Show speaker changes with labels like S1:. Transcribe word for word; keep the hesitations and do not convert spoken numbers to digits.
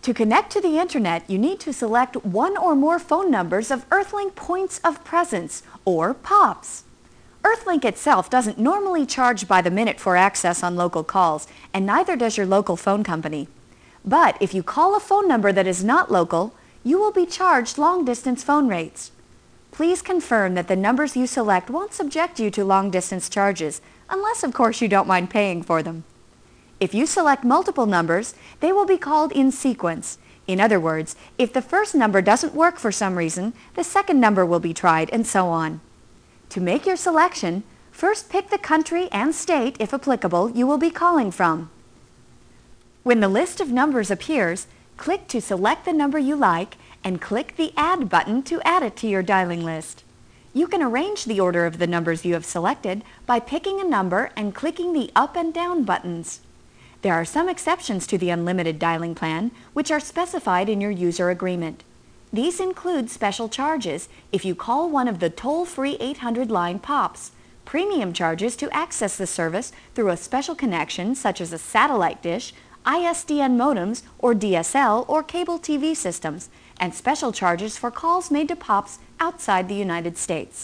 S1: To connect to the internet, you need to select one or more phone numbers of Earthlink Points of Presence, or POPs. Earthlink itself doesn't normally charge by the minute for access on local calls, and neither does your local phone company. But if you call a phone number that is not local, you will be charged long-distance phone rates. Please confirm that the numbers you select won't subject you to long-distance charges, unless of course you don't mind paying for them. If you select multiple numbers, they will be called in sequence. In other words, if the first number doesn't work for some reason, the second number will be tried, and so on. To make your selection, first pick the country and state, if applicable, you will be calling from. When the list of numbers appears, click to select the number you like and click the Add button to add it to your dialing list. You can arrange the order of the numbers you have selected by picking a number and clicking the up and down buttons. There are some exceptions to the unlimited dialing plan, which are specified in your user agreement. These include special charges if you call one of the toll-free eight hundred line POPs, premium charges to access the service through a special connection such as a satellite dish, I S D N modems, or D S L or cable T V systems, and special charges for calls made to POPs outside the United States.